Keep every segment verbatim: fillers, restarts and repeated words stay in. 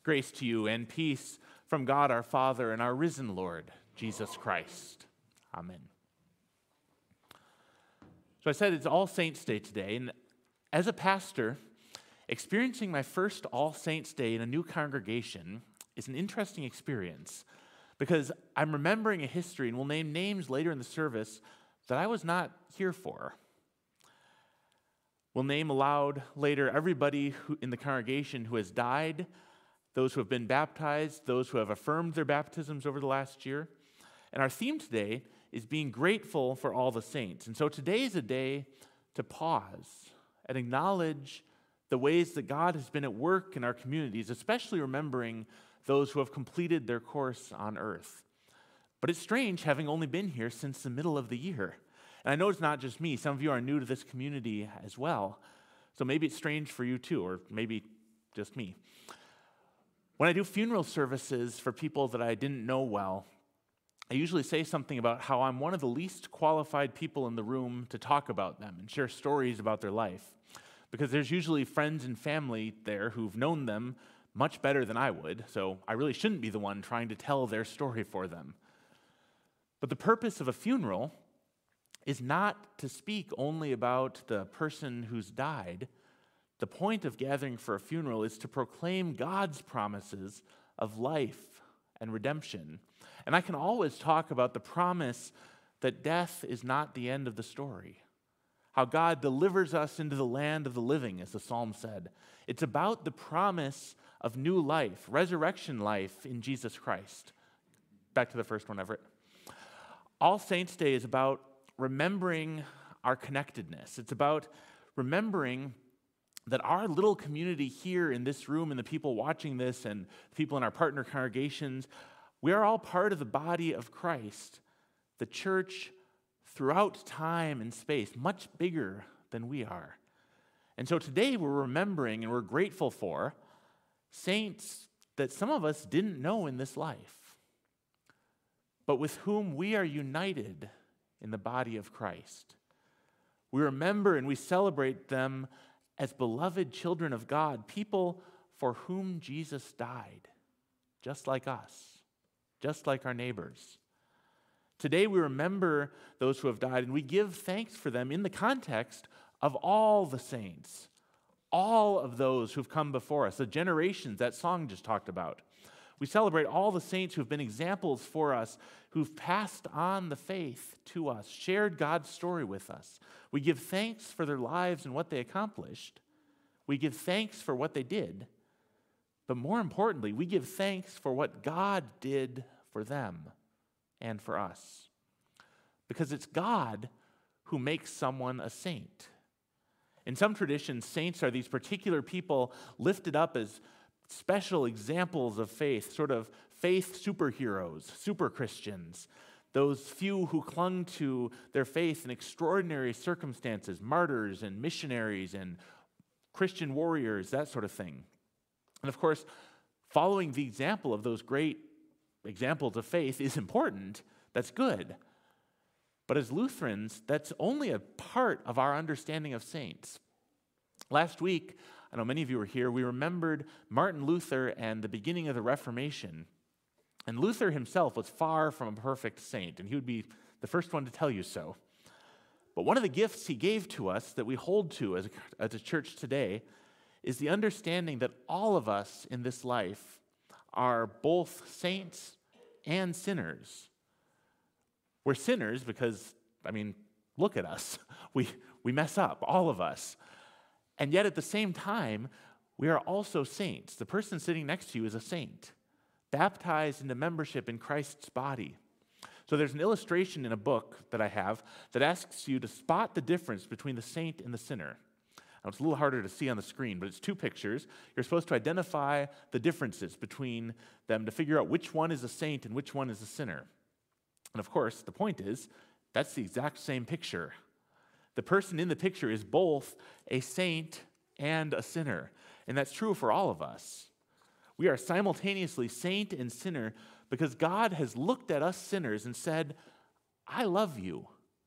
Grace to you and peace from God our Father and our risen Lord, Jesus Christ. Amen. So I said it's All Saints' Day today, and as a pastor, experiencing my first All Saints' Day in a new congregation is an interesting experience because I'm remembering a history, and we'll name names later in the service, that I was not here for. We'll name aloud later everybody who, in the congregation who has died, those who have been baptized, those who have affirmed their baptisms over the last year. And our theme today is being grateful for all the saints. And so today is a day to pause and acknowledge the ways that God has been at work in our communities, especially remembering those who have completed their course on earth. But it's strange having only been here since the middle of the year. And I know it's not just me. Some of you are new to this community as well. So maybe it's strange for you too, or maybe just me. When I do funeral services for people that I didn't know well, I usually say something about how I'm one of the least qualified people in the room to talk about them and share stories about their life. Because there's usually friends and family there who've known them much better than I would, so I really shouldn't be the one trying to tell their story for them. But the purpose of a funeral is not to speak only about the person who's died. The point of gathering for a funeral is to proclaim God's promises of life and redemption. And I can always talk about the promise that death is not the end of the story. How God delivers us into the land of the living, as the psalm said. It's about the promise of new life, resurrection life in Jesus Christ. Back to the first one, Everett. All Saints' Day is about remembering our connectedness. It's about remembering that our little community here in this room and the people watching this and the people in our partner congregations, we are all part of the body of Christ, the church throughout time and space, much bigger than we are. And so today we're remembering and we're grateful for saints that some of us didn't know in this life, but with whom we are united in the body of Christ. We remember and we celebrate them as beloved children of God, people for whom Jesus died, just like us, just like our neighbors. Today we remember those who have died, and we give thanks for them in the context of all the saints, all of those who've come before us, the generations that song just talked about. We celebrate all the saints who've been examples for us, who've passed on the faith to us, shared God's story with us. We give thanks for their lives and what they accomplished. We give thanks for what they did. But more importantly, we give thanks for what God did for them and for us. Because it's God who makes someone a saint. In some traditions, saints are these particular people lifted up as special examples of faith, sort of faith superheroes, super Christians, those few who clung to their faith in extraordinary circumstances, martyrs and missionaries and Christian warriors, that sort of thing. And of course, following the example of those great examples of faith is important. That's good. But as Lutherans, that's only a part of our understanding of saints. Last week, I know many of you were here, we remembered Martin Luther and the beginning of the Reformation. And Luther himself was far from a perfect saint, and he would be the first one to tell you so. But one of the gifts he gave to us that we hold to as a, as a church today is the understanding that all of us in this life are both saints and sinners. We're sinners because, I mean, look at us. We, we mess up, all of us. And yet at the same time, we are also saints. The person sitting next to you is a saint, baptized into membership in Christ's body. So there's an illustration in a book that I have that asks you to spot the difference between the saint and the sinner. Now, it's a little harder to see on the screen, but it's two pictures. You're supposed to identify the differences between them to figure out which one is a saint and which one is a sinner. And of course, the point is, that's the exact same picture. The person in the picture is both a saint and a sinner. And that's true for all of us. We are simultaneously saint and sinner because God has looked at us sinners and said, I love you.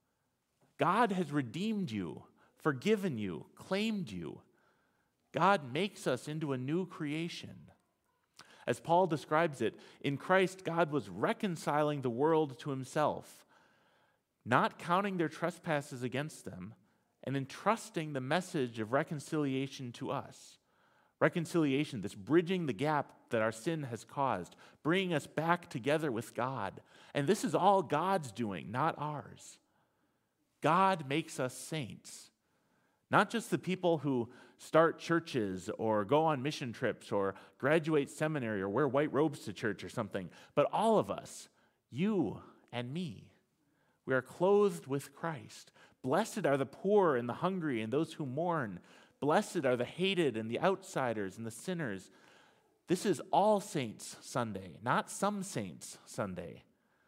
God has redeemed you, forgiven you, claimed you. God makes us into a new creation. As Paul describes it, in Christ, God was reconciling the world to himself, not counting their trespasses against them, and entrusting the message of reconciliation to us. Reconciliation, this bridging the gap that our sin has caused, bringing us back together with God. And this is all God's doing, not ours. God makes us saints. Not just the people who start churches or go on mission trips or graduate seminary or wear white robes to church or something, but all of us, you and me. We are clothed with Christ. Blessed are the poor and the hungry and those who mourn. Blessed are the hated and the outsiders and the sinners. This is All Saints Sunday, not Some Saints Sunday.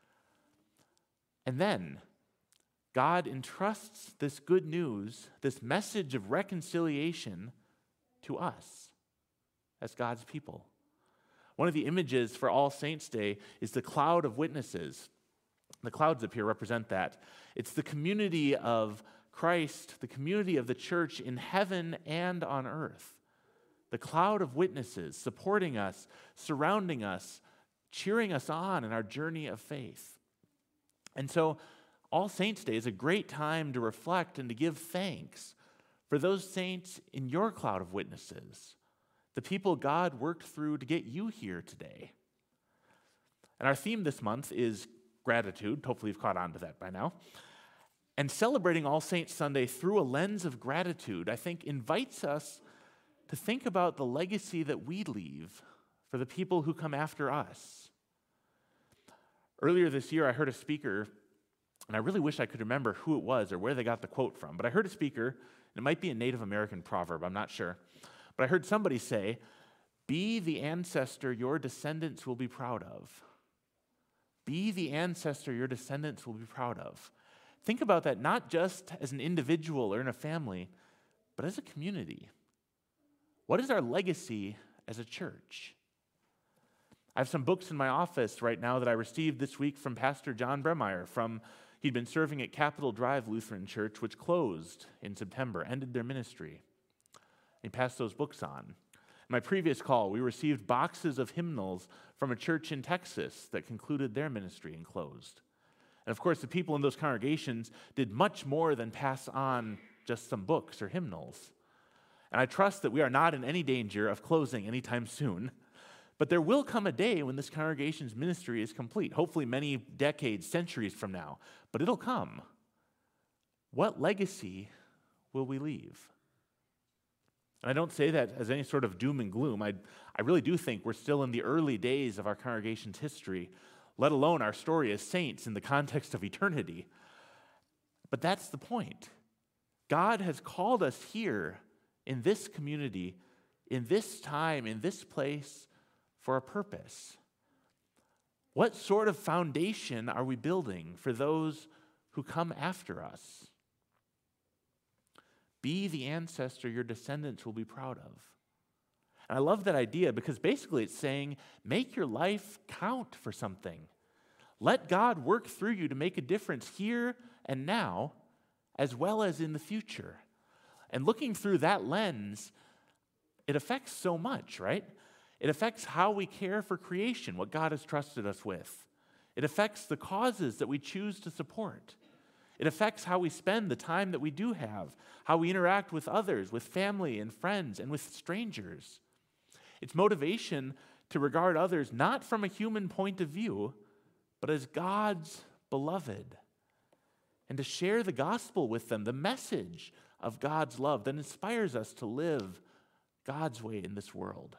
And then God entrusts this good news, this message of reconciliation to us as God's people. One of the images for All Saints Day is the cloud of witnesses. The clouds up here represent that. It's the community of Christ, the community of the church in heaven and on earth. The cloud of witnesses supporting us, surrounding us, cheering us on in our journey of faith. And so, All Saints Day is a great time to reflect and to give thanks for those saints in your cloud of witnesses, the people God worked through to get you here today. And our theme this month is gratitude. Hopefully you've caught on to that by now. And celebrating All Saints Sunday through a lens of gratitude, I think, invites us to think about the legacy that we leave for the people who come after us. Earlier this year, I heard a speaker, and I really wish I could remember who it was or where they got the quote from, but I heard a speaker, and it might be a Native American proverb, I'm not sure, but I heard somebody say, "Be the ancestor your descendants will be proud of." Be the ancestor your descendants will be proud of. Think about that not just as an individual or in a family, but as a community. What is our legacy as a church? I have some books in my office right now that I received this week from Pastor John Bremeyer. From he'd been serving at Capitol Drive Lutheran Church, which closed in September, ended their ministry. He passed those books on. In my previous call, we received boxes of hymnals from a church in Texas that concluded their ministry and closed. And of course, the people in those congregations did much more than pass on just some books or hymnals. And I trust that we are not in any danger of closing anytime soon. But there will come a day when this congregation's ministry is complete, hopefully many decades, centuries from now. But it'll come. What legacy will we leave? And I don't say that as any sort of doom and gloom. I, I really do think we're still in the early days of our congregation's history, let alone our story as saints in the context of eternity. But that's the point. God has called us here in this community, in this time, in this place, for a purpose. What sort of foundation are we building for those who come after us? Be the ancestor your descendants will be proud of. And I love that idea because basically it's saying, make your life count for something. Let God work through you to make a difference here and now, as well as in the future. And looking through that lens, it affects so much, right? It affects how we care for creation, what God has trusted us with. It affects the causes that we choose to support. It affects how we spend the time that we do have, how we interact with others, with family and friends, and with strangers. It's motivation to regard others not from a human point of view, but as God's beloved, and to share the gospel with them, the message of God's love that inspires us to live God's way in this world.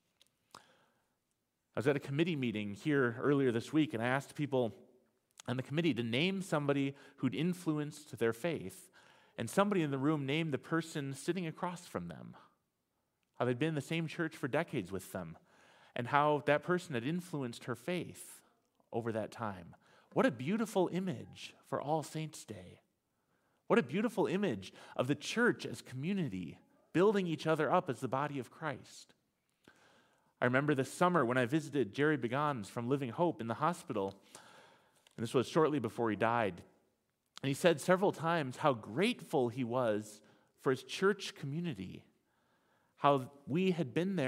I was at a committee meeting here earlier this week, and I asked people on the committee to name somebody who'd influenced their faith, and somebody in the room named the person sitting across from them, how they'd been in the same church for decades with them, and how that person had influenced her faith over that time. What a beautiful image for All Saints Day. What a beautiful image of the church as community, building each other up as the body of Christ. I remember this summer when I visited Jerry Begans from Living Hope in the hospital, and this was shortly before he died. And he said several times how grateful he was for his church community, how we had been there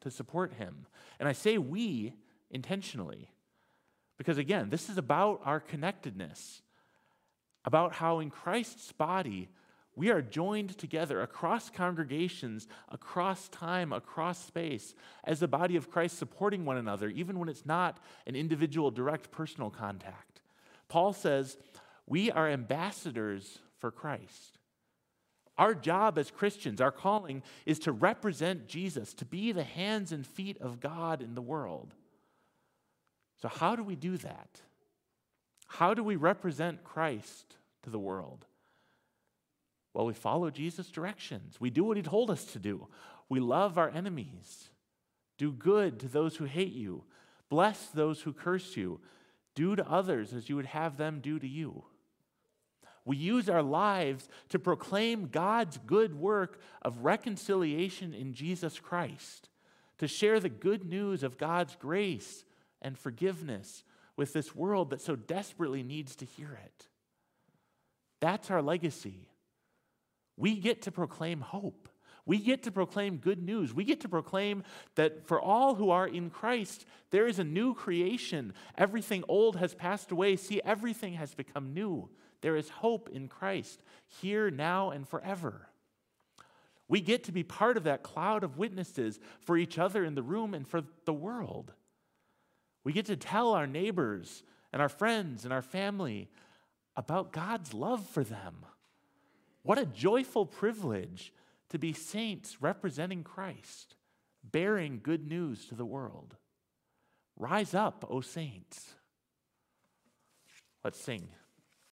to support him. And I say we intentionally because, again, this is about our connectedness, about how in Christ's body we are joined together across congregations, across time, across space, as the body of Christ supporting one another, even when it's not an individual, direct, personal contact. Paul says, we are ambassadors for Christ. Our job as Christians, our calling, is to represent Jesus, to be the hands and feet of God in the world. So how do we do that? How do we represent Christ to the world? Well, we follow Jesus' directions. We do what he told us to do. We love our enemies. Do good to those who hate you. Bless those who curse you. Do to others as you would have them do to you. We use our lives to proclaim God's good work of reconciliation in Jesus Christ, to share the good news of God's grace and forgiveness with this world that so desperately needs to hear it. That's our legacy. We get to proclaim hope. We get to proclaim good news. We get to proclaim that for all who are in Christ, there is a new creation. Everything old has passed away. See, everything has become new. There is hope in Christ, here, now, and forever. We get to be part of that cloud of witnesses for each other in the room and for the world. We get to tell our neighbors and our friends and our family about God's love for them. What a joyful privilege to be saints representing Christ, bearing good news to the world. Rise up, O saints. Let's sing.